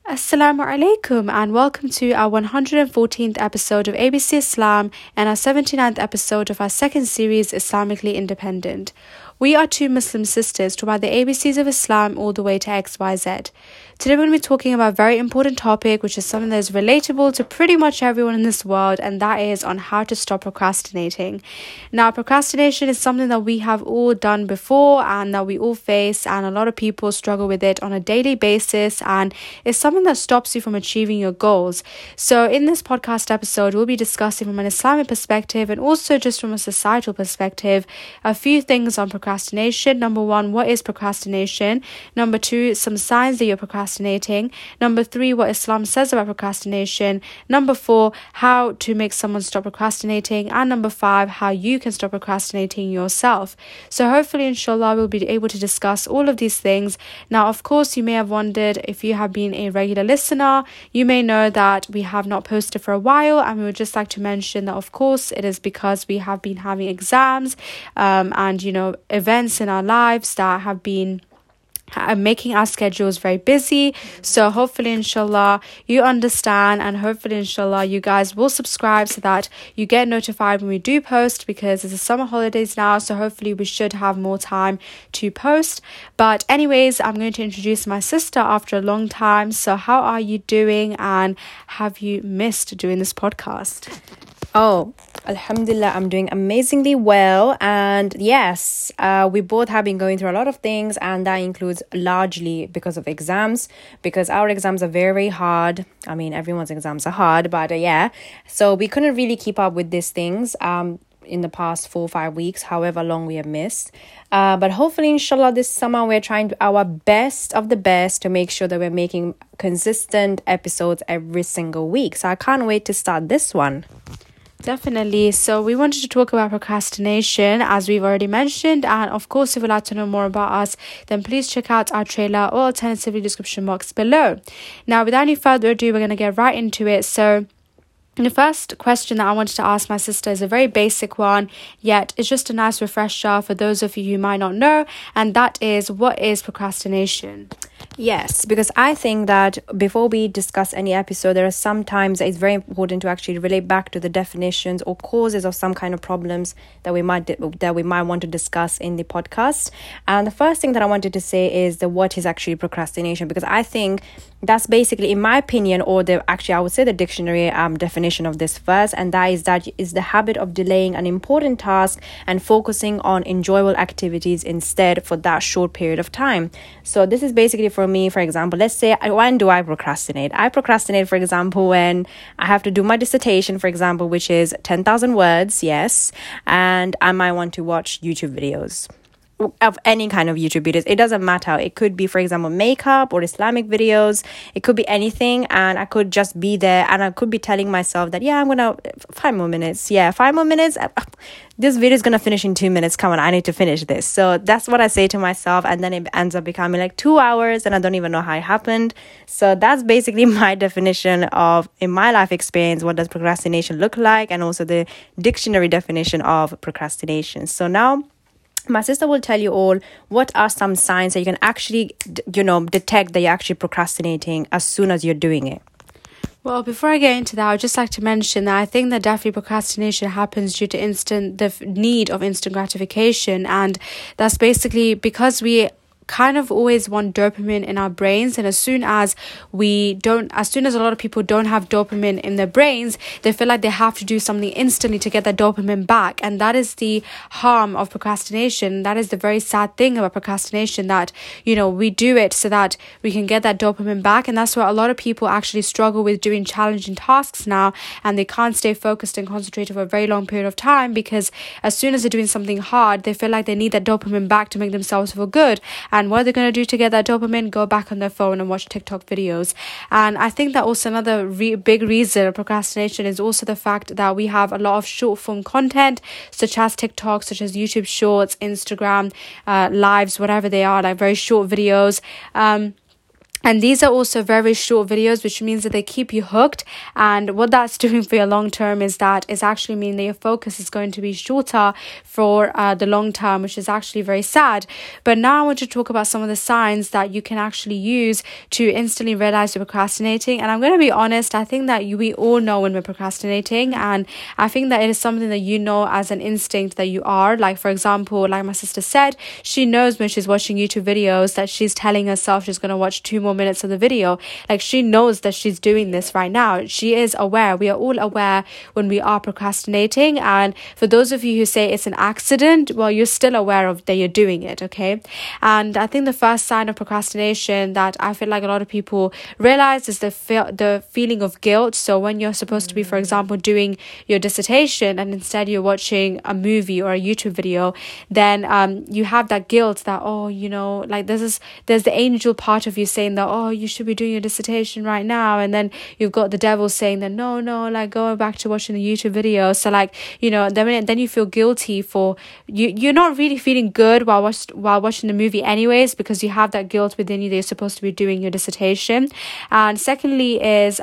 Assalamu alaikum and welcome to our 114th episode of ABC Islam and our 79th episode of our second series, Islamically Independent. We are two Muslim sisters talking about the ABCs of Islam all the way to XYZ. Today we're going to be talking about a very important topic, which is something that is relatable to pretty much everyone in this world, and that is on how to stop procrastinating. Now, procrastination is something that we have all done before and that we all face, and a lot of people struggle with it on a daily basis, and it's something that stops you from achieving your goals. So in this podcast episode, we'll be discussing from an Islamic perspective and also just from a societal perspective a few things on procrastination. Number one, what is procrastination? Number two, some signs that you're procrastinating. Number three, what Islam says about procrastination. Number four, how to make someone stop procrastinating. And number five, how you can stop procrastinating yourself. So hopefully, inshallah, we'll be able to discuss all of these things. Now, of course, you may have wondered, if you have been a regular listener, you may know that we have not posted for a while, and we would just like to mention that, of course, it is because we have been having exams and, events in our lives that have been making our schedules very busy. So hopefully, inshallah, you understand, and hopefully, inshallah, you guys will subscribe so that you get notified when we do post, because it's the summer holidays now, so hopefully we should have more time to post. But anyways, I'm going to introduce my sister after a long time. So how are you doing, and have you missed doing this podcast? Oh, Alhamdulillah, I'm doing amazingly well. And yes, we both have been going through a lot of things, and that includes largely because of exams, because our exams are very hard. I mean, everyone's exams are hard, but yeah. So we couldn't really keep up with these things in the past 4 or 5 weeks, however long we have missed. But hopefully, inshallah, this summer we're trying our best of the best to make sure that we're making consistent episodes every single week. So I can't wait to start this one. Definitely. So we wanted to talk about procrastination, as we've already mentioned, and of course, if you'd like to know more about us, then please check out our trailer or alternatively description box below. Now, without any further ado, we're going to get right into it. So the first question that I wanted to ask my sister is a very basic one, yet it's just a nice refresher for those of you who might not know, and that is, what is procrastination? Yes, because I think that before we discuss any episode, there are sometimes it's very important to actually relate back to the definitions or causes of some kind of problems that we might want to discuss in the podcast. And the first thing that I wanted to say is what is actually procrastination, because I think that's basically, in my opinion, or I would say the dictionary definition of this first, and that is the habit of delaying an important task and focusing on enjoyable activities instead for that short period of time. So this is basically, for me, for example, let's say, when do I procrastinate? I procrastinate, for example, when I have to do my dissertation, for example, which is 10,000 words, yes, and I might want to watch YouTube videos. Of any kind of YouTube videos, it doesn't matter. It could be, for example, makeup or Islamic videos. It could be anything, and I could just be there, and I could be telling myself that, I'm gonna 5 more minutes. Yeah, 5 more minutes. This video is gonna finish in 2 minutes. Come on, I need to finish this. So that's what I say to myself, and then it ends up becoming like 2 hours, and I don't even know how it happened. So that's basically my definition of, in my life experience, what does procrastination look like, and also the dictionary definition of procrastination. So now, my sister will tell you all what are some signs that you can actually, detect that you're actually procrastinating as soon as you're doing it. Well, before I get into that, I would just like to mention that I think that definitely procrastination happens due to the need of instant gratification, and that's basically because we kind of always want dopamine in our brains, and as soon as a lot of people don't have dopamine in their brains, they feel like they have to do something instantly to get that dopamine back, and that is the harm of procrastination. That is the very sad thing about procrastination, that we do it so that we can get that dopamine back, and that's why a lot of people actually struggle with doing challenging tasks now, and they can't stay focused and concentrated for a very long period of time, because as soon as they're doing something hard, they feel like they need that dopamine back to make themselves feel good. And what are they going to do to get that dopamine? Go back on their phone and watch TikTok videos. And I think that also another big reason of procrastination is also the fact that we have a lot of short form content, such as TikTok, such as YouTube Shorts, Instagram, lives, whatever they are, like very short videos. And these are also very short videos, which means that they keep you hooked. And what that's doing for your long term is that it's actually meaning that your focus is going to be shorter for the long term, which is actually very sad. But now I want to talk about some of the signs that you can actually use to instantly realize you're procrastinating. And I'm going to be honest, I think that we all know when we're procrastinating. And I think that it is something that you know as an instinct that you are. Like, for example, like my sister said, she knows when she's watching YouTube videos that she's telling herself she's going to watch 2 more minutes of the video. Like, she knows that she's doing this right now. She is aware. We are all aware when we are procrastinating. And for those of you who say it's an accident, well, you're still aware of that you're doing it, okay? And I think the first sign of procrastination that I feel like a lot of people realize is the feeling of guilt. So when you're supposed to be, for example, doing your dissertation and instead you're watching a movie or a YouTube video, then you have that guilt that, oh, you know, like there's the angel part of you saying that, oh, you should be doing your dissertation right now, and then you've got the devil saying that no, like go back to watching the YouTube video. So like, you know, then you feel guilty for you're not really feeling good while watching the movie anyways, because you have that guilt within you that you're supposed to be doing your dissertation. And secondly is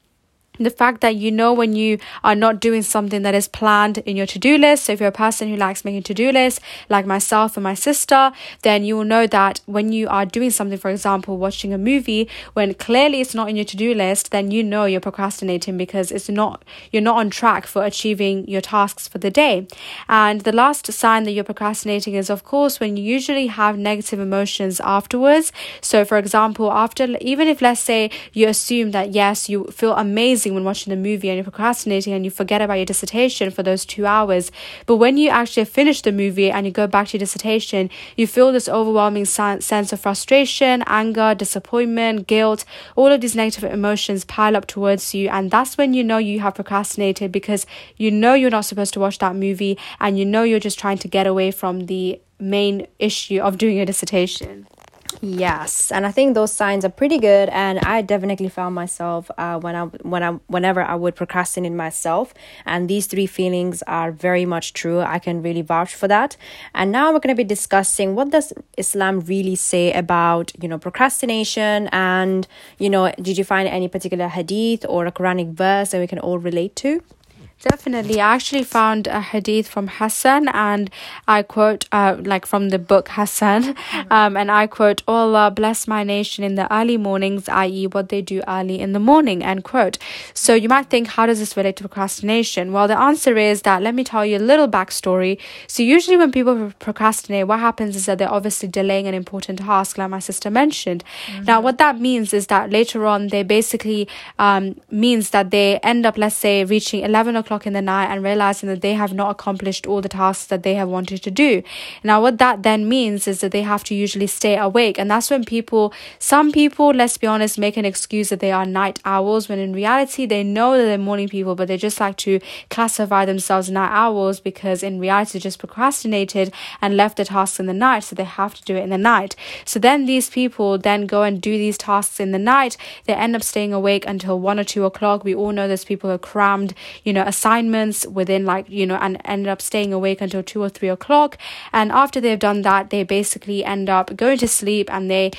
the fact that you know when you are not doing something that is planned in your to-do list. So if you're a person who likes making to-do lists, like myself and my sister, then you will know that when you are doing something, for example, watching a movie, when clearly it's not in your to-do list, then you know you're procrastinating because you're not on track for achieving your tasks for the day. And the last sign that you're procrastinating is, of course, when you usually have negative emotions afterwards. So for example, even if, let's say, you assume that yes, you feel amazing when watching the movie and you're procrastinating and you forget about your dissertation for those 2 hours, but when you actually finish the movie and you go back to your dissertation, you feel this overwhelming sense of frustration, anger, disappointment, guilt. All of these negative emotions pile up towards you, and that's when you know you have procrastinated, because you know you're not supposed to watch that movie and you know you're just trying to get away from the main issue of doing your dissertation. Yes, and I think those signs are pretty good, and I definitely found myself whenever I would procrastinate myself, and these 3 feelings are very much true. I can really vouch for that. And now we're going to be discussing what does Islam really say about, you know, procrastination, and, you know, did you find any particular hadith or a Quranic verse that we can all relate to? Definitely. I actually found a hadith from Hassan, and I quote, like from the book Hassan, and I quote, "Oh Allah, bless my nation in the early mornings," i.e. what they do early in the morning, end quote. So you might think, how does this relate to procrastination? Well, the answer is that, let me tell you a little backstory. So usually when people procrastinate, what happens is that they're obviously delaying an important task, like my sister mentioned. Now, what that means is that later on, they basically means that they end up, let's say, reaching 11 o'clock in the night and realizing that they have not accomplished all the tasks that they have wanted to do. Now, what that then means is that they have to usually stay awake, and that's when some people, let's be honest, make an excuse that they are night owls, when in reality they know that they're morning people, but they just like to classify themselves night owls because in reality they just procrastinated and left the tasks in the night, so they have to do it in the night. So then these people then go and do these tasks in the night. They end up staying awake until 1 or 2 o'clock. We all know there's people who are crammed, you know, assignments within, like, you know, and ended up staying awake until 2 or 3 o'clock. And after they've done that, they basically end up going to sleep, and they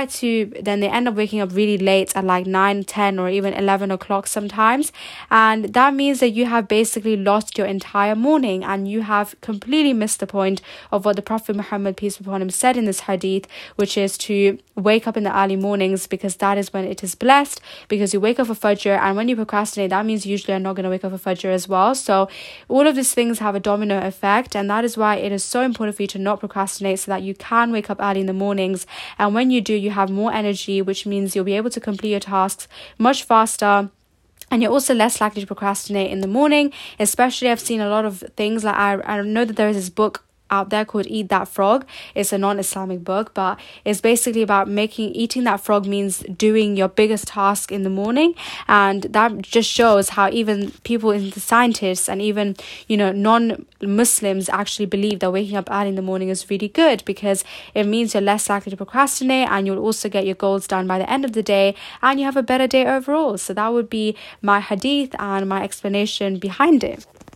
end up waking up really late at like 9, 10 or even 11 o'clock sometimes. And that means that you have basically lost your entire morning, and you have completely missed the point of what the Prophet Muhammad, peace be upon him, said in this hadith, which is to wake up in the early mornings, because that is when it is blessed, because you wake up for Fajr. And when you procrastinate, that means usually you're not going to wake up for Fajr as well. So all of these things have a domino effect, and that is why it is so important for you to not procrastinate, so that you can wake up early in the mornings. And when you do, you have more energy, which means you'll be able to complete your tasks much faster. And you're also less likely to procrastinate in the morning. Especially, I've seen a lot of things, like I know that there is this book out there called Eat That Frog. It's a non-Islamic book, but it's basically about eating that frog means doing your biggest task in the morning. And that just shows how even people in the scientists and even, you know, non-Muslims actually believe that waking up early in the morning is really good, because it means you're less likely to procrastinate, and you'll also get your goals done by the end of the day, and you have a better day overall. So that would be my hadith and my explanation behind it.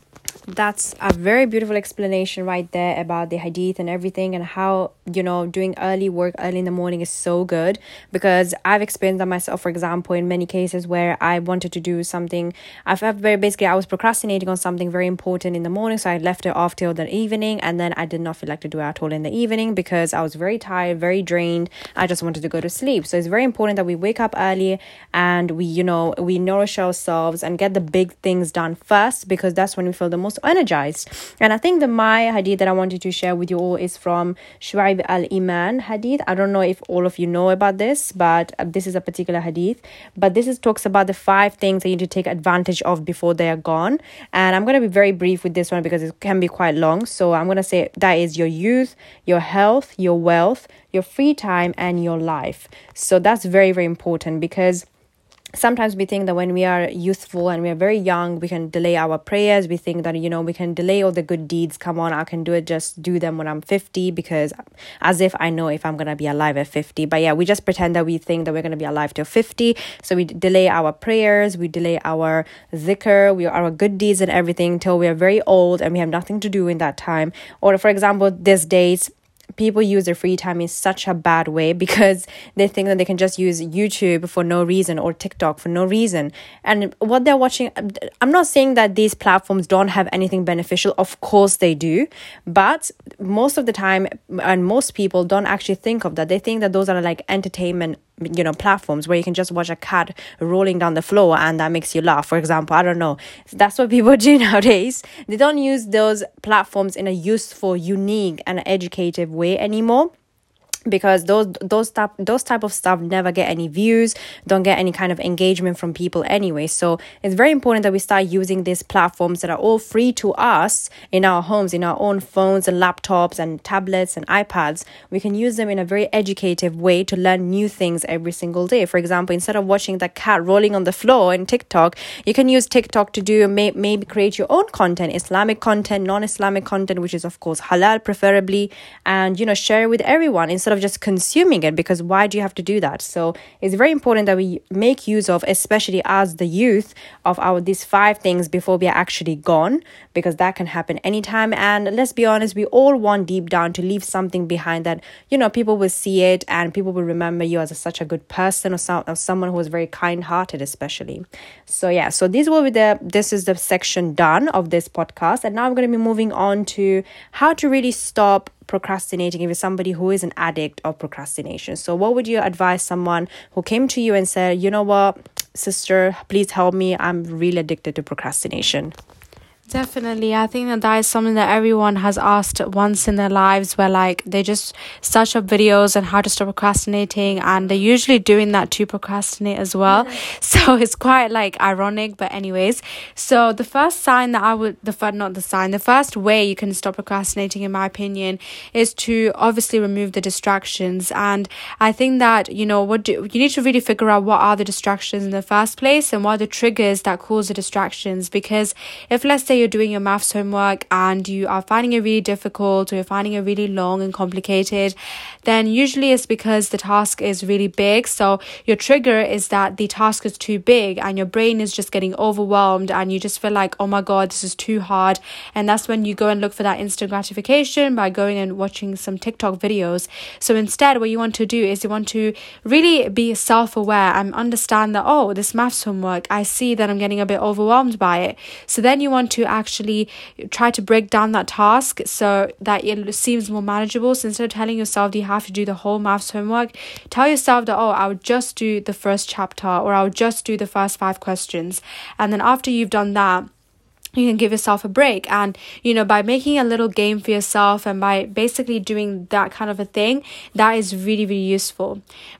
That's a very beautiful explanation right there about the hadith and everything, and how, doing early work early in the morning is so good, because I've experienced that myself, for example, in many cases where I wanted to do something. I was procrastinating on something very important in the morning, so I left it off till the evening, and then I did not feel like to do it at all in the evening because I was very tired, very drained. I just wanted to go to sleep. So it's very important that we wake up early and we nourish ourselves and get the big things done first, because that's when we feel the most energized. And I think my hadith that I wanted to share with you all is from Shu'aib al-Iman hadith. I don't know if all of you know about this, but this is a particular hadith. But this talks about the 5 things that you need to take advantage of before they are gone. And I'm going to be very brief with this one because it can be quite long. So I'm going to say that is your youth, your health, your wealth, your free time, and your life. So that's very, very important, because sometimes we think that when we are youthful and we are very young, we can delay our prayers. We think that, we can delay all the good deeds. Come on, I can just do them when I'm 50, because as if I know if I'm going to be alive at 50. But yeah, we just pretend that we think that we're going to be alive till 50. So we delay our prayers, we delay our zikr, our good deeds and everything till we are very old and we have nothing to do in that time. Or for example, these days, people use their free time in such a bad way because they think that they can just use YouTube for no reason or TikTok for no reason. And what they're watching, I'm not saying that these platforms don't have anything beneficial. Of course they do. But most of the time, and most people don't actually think of that. They think that those are like entertainment platforms where you can just watch a cat rolling down the floor and that makes you laugh, for example. I don't know. That's what people do nowadays. They don't use those platforms in a useful, unique, and educative way anymore, because those type of stuff never get any views, don't get any kind of engagement from people anyway. So it's very important that we start using these platforms that are all free to us in our homes, in our own phones and laptops and tablets and iPads. We can use them in a very educative way to learn new things every single day. For example, instead of watching the cat rolling on the floor in TikTok, you can use TikTok to do maybe create your own content, Islamic content, non-Islamic content, which is of course halal preferably, and share it with everyone instead of just consuming it, because why do you have to do that? So it's very important that we make use of, especially as the youth, of these 5 things before we are actually gone, because that can happen anytime. And let's be honest, we all want deep down to leave something behind that people will see it and people will remember you as such a good person, or someone who was very kind-hearted, especially. So yeah, so this is the section done of this podcast, and now I'm going to be moving on to how to really stop procrastinating if you're somebody who is an addict of procrastination. So what would you advise someone who came to you and said, you know what, sister, please help me, I'm really addicted to procrastination? Definitely. I think that is something that everyone has asked once in their lives, where they just search up videos on how to stop procrastinating, and they're usually doing that to procrastinate as well. So it's quite ironic, but anyways. So the first sign that the first way you can stop procrastinating, in my opinion, is to obviously remove the distractions. And I think that, you need to really figure out what are the distractions in the first place and what are the triggers that cause the distractions. Because if, let's say, you're doing your maths homework and you are finding it really difficult, or you're finding it really long and complicated, then usually it's because the task is really big. So your trigger is that the task is too big and your brain is just getting overwhelmed and you just feel like, oh my god, this is too hard. And that's when you go and look for that instant gratification by going and watching some TikTok videos. So instead, what you want to do is you want to really be self-aware and understand that, oh, this maths homework, I see that I'm getting a bit overwhelmed by it. So then you want to actually try to break down that task so that it seems more manageable. So instead of telling yourself that you have to do the whole maths homework, tell yourself that, oh, I would just do the first chapter, or I would just do the first 5 questions. And then after you've done that, you can give yourself a break. And by making a little game for yourself and by basically doing that kind of a thing, that is really, really useful.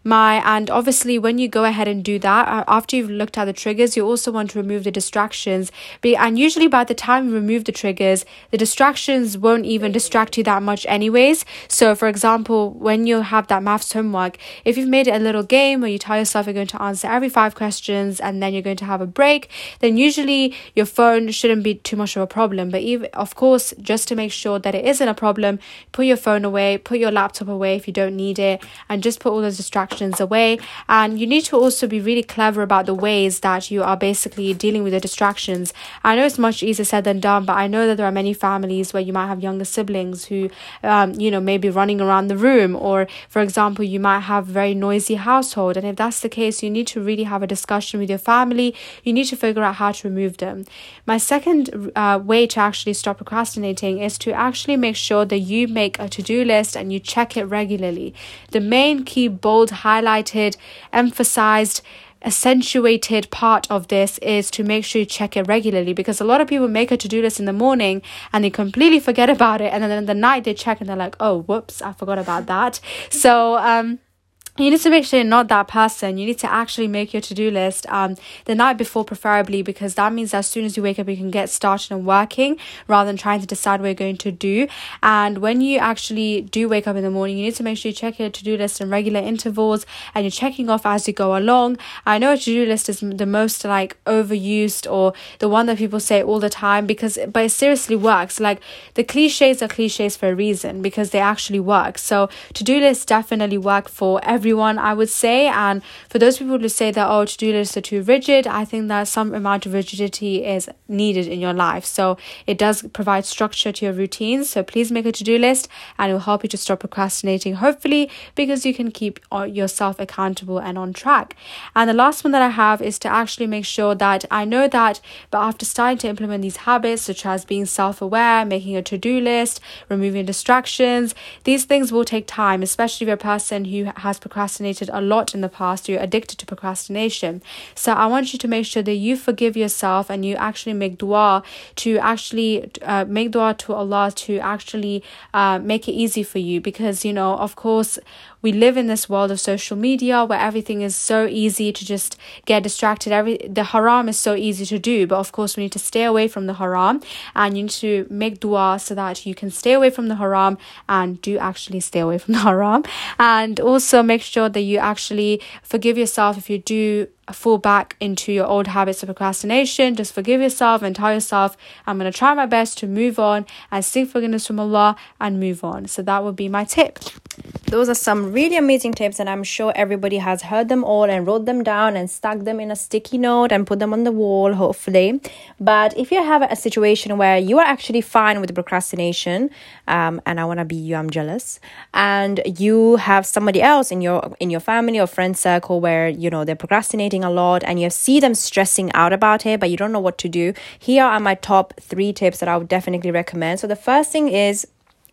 And obviously when you go ahead and do that, after you've looked at the triggers, you also want to remove the distractions. And usually by the time you remove the triggers, the distractions won't even distract you that much anyways. So for example, when you have that maths homework, if you've made it a little game where you tell yourself you're going to answer every 5 questions and then you're going to have a break, then usually your phone shouldn't be too much of a problem. But even, of course, just to make sure that it isn't a problem, put your phone away, put your laptop away if you don't need it, and just put all those distractions away. And you need to also be really clever about the ways that you are basically dealing with the distractions. I know it's much easier said than done, but I know that there are many families where you might have younger siblings who maybe running around the room, or for example you might have a very noisy household, and if that's the case, you need to really have a discussion with your family. You need to figure out how to remove them. My second way to actually stop procrastinating is to actually make sure that you make a to-do list and you check it regularly. The main key, bold, highlighted, emphasized, accentuated part of this is to make sure you check it regularly, because a lot of people make a to-do list in the morning and they completely forget about it, and then in the night they check and they're like, oh whoops, I forgot about that. So you need to make sure you're not that person. You need to actually make your to-do list the night before, preferably, because that means as soon as you wake up, you can get started and working rather than trying to decide what you're going to do. And when you actually do wake up in the morning, you need to make sure you check your to-do list in regular intervals and you're checking off as you go along. I know a to-do list is the most overused, or the one that people say all the time, but it seriously works. Like, the cliches are cliches for a reason, because they actually work. So to-do lists definitely work for everyone, I would say. And for those people who say that, to-do lists are too rigid, I think that some amount of rigidity is needed in your life. So it does provide structure to your routines. So please make a to-do list, and it will help you to stop procrastinating, hopefully, because you can keep yourself accountable and on track. And the last one that I have is to actually make sure that, I know that, but after starting to implement these habits, such as being self-aware, making a to-do list, removing distractions, these things will take time, especially if you're a person who has procrastinated a lot in the past, you're addicted to procrastination. So I want you to make sure that you forgive yourself and you actually make dua to actually make dua to Allah to actually make it easy for you, because of course we live in this world of social media where everything is so easy to just get distracted. The haram is so easy to do, but of course we need to stay away from the haram, and you need to make dua so that you can stay away from the haram and do actually stay away from the haram. And also make sure that you actually forgive yourself if you do fall back into your old habits of procrastination. Just forgive yourself and tell yourself, I'm going to try my best to move on and seek forgiveness from Allah and move on. So that would be my tip. Those are some really amazing tips, and I'm sure everybody has heard them all and wrote them down and stuck them in a sticky note and put them on the wall, hopefully. But if you have a situation where you are actually fine with procrastination, and I want to be you, I'm jealous, and you have somebody else in your family or friend circle where they're procrastinating a lot and you see them stressing out about it, but you don't know what to do, here are my top 3 tips that I would definitely recommend. So the first thing is,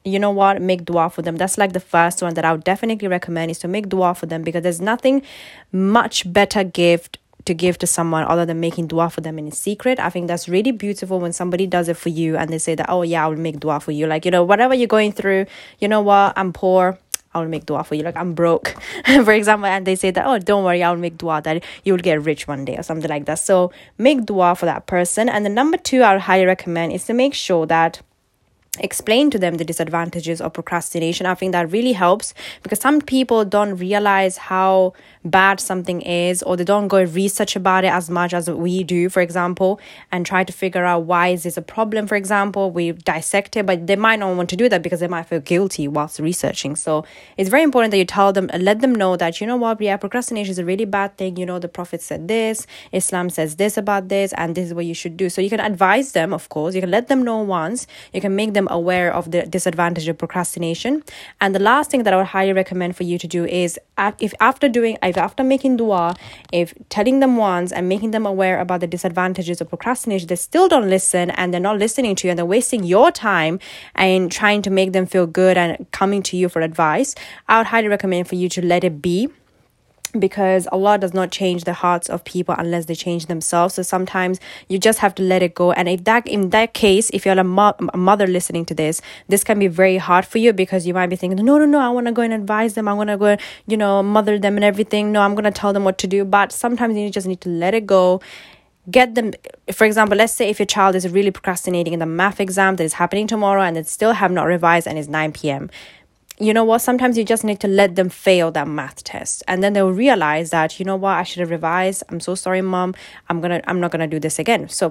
make dua for them. That's like the first one that I would definitely recommend, is to make dua for them, because there's nothing much better gift to give to someone other than making dua for them in secret. I think that's really beautiful when somebody does it for you and they say that, oh yeah, I will make dua for you. Like, whatever you're going through, I'm poor, I'll make dua for you. Like, I'm broke, for example, and they say that, oh, don't worry, I'll make dua that you will get rich one day or something like that. So make dua for that person. And the number 2 I would highly recommend is to make sure that explain to them the disadvantages of procrastination. I think that really helps, because some people don't realize how bad something is, or they don't go research about it as much as we do, for example, and try to figure out why is this a problem. For example, we dissect it, but they might not want to do that because they might feel guilty whilst researching. So it's very important that you tell them, let them know that, procrastination is a really bad thing. The Prophet said this, Islam says this about this, and this is what you should do. So you can advise them, of course, you can let them know once, you can make them aware of the disadvantage of procrastination. And the last thing that I would highly recommend for you to do is, if after making dua, if telling them once and making them aware about the disadvantages of procrastination, they still don't listen and they're not listening to you and they're wasting your time and trying to make them feel good and coming to you for advice, I would highly recommend for you to let it be, because Allah does not change the hearts of people unless they change themselves. So sometimes you just have to let it go. And in that case, if you're a mother listening to this can be very hard for you, because you might be thinking, no, I want to go and advise them, I want to go mother them and everything, no, I'm going to tell them what to do. But sometimes you just need to let it go. Get them, for example, let's say if your child is really procrastinating in the math exam that is happening tomorrow and they still have not revised and it's 9 p.m. Sometimes you just need to let them fail that math test, and then they'll realize that, I should have revised. I'm so sorry, mom. I'm not gonna do this again. So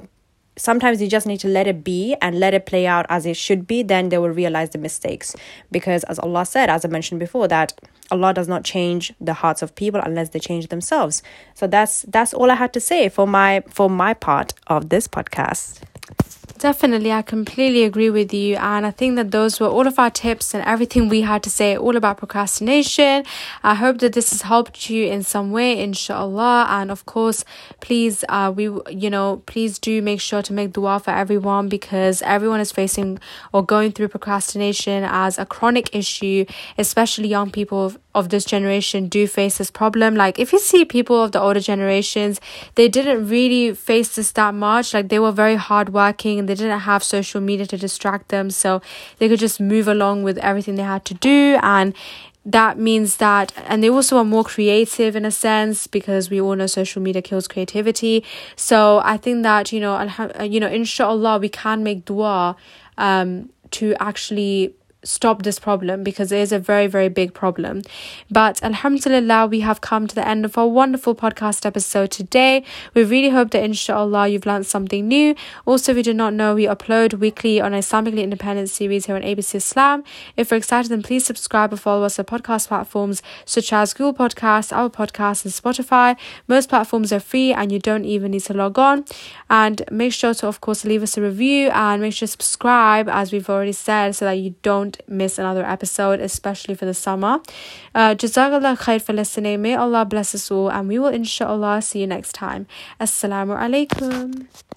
sometimes you just need to let it be and let it play out as it should be. Then they will realize the mistakes, because as Allah said, as I mentioned before, that Allah does not change the hearts of people unless they change themselves. So that's all I had to say for my part of this podcast. Definitely, I completely agree with you, and I think that those were all of our tips and everything we had to say all about procrastination. I hope that this has helped you in some way, inshallah. And of course, please please do make sure to make dua for everyone, because everyone is facing or going through procrastination as a chronic issue. Especially young people of this generation do face this problem. Like, if you see people of the older generations, they didn't really face this that much. Like, they were very hardworking and they didn't have social media to distract them, so they could just move along with everything they had to do. And that means that, and they also are more creative in a sense, because we all know social media kills creativity. So I think that, inshallah, we can make dua to actually stop this problem, because it is a very, very big problem. But alhamdulillah, we have come to the end of our wonderful podcast episode today. We really hope that inshallah you've learned something new. Also, if you do not know, we upload weekly on an Islamically independent series here on ABC Islam. If you're excited, then please subscribe or follow us on podcast platforms such as Google Podcasts, Apple Podcasts and Spotify. Most platforms are free and you don't even need to log on. And make sure to, of course, leave us a review and make sure to subscribe, as we've already said, so that you don't miss another episode, especially for the summer. Jazakallah khair for listening. May Allah bless us all, and we will inshallah see you next time. Assalamu alaikum.